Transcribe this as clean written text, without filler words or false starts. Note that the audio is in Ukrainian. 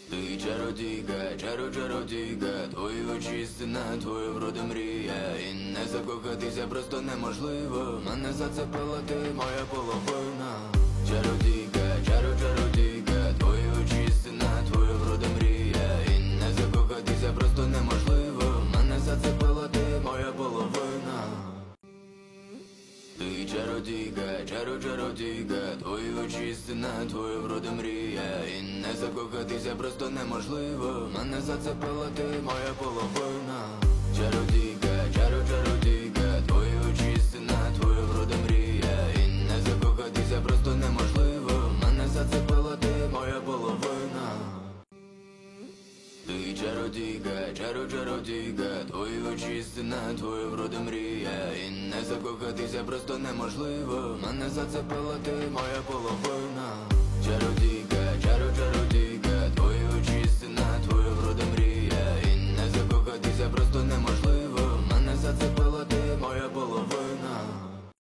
Ти чародійка, чародійка, твої очі стіна, твоє вроде мрія. І не закохатися просто неможливо. Мене зацепила ти, моя половина. Чародійка, чародійка, твої очі стіна, твоє вроде мрія. І не закохатися просто неможливо. Мене зацепила ти, моя половина. Ти чародійка, чародійка, твої очі стіна, твоє вроде мрія. І не закохатися просто неможливо. Мене зацепила ти, моя половина. Чародійка, чародійка, твої очі стіна, твоє вроде мрія. І не закохатися просто неможливо. Мене зацепила ти, моя половина. Ти чародійка, чародійка, твої очі стіна, твоє вроде мрія. І не закохатися просто неможливо. Мене зацепила ти, моя половина.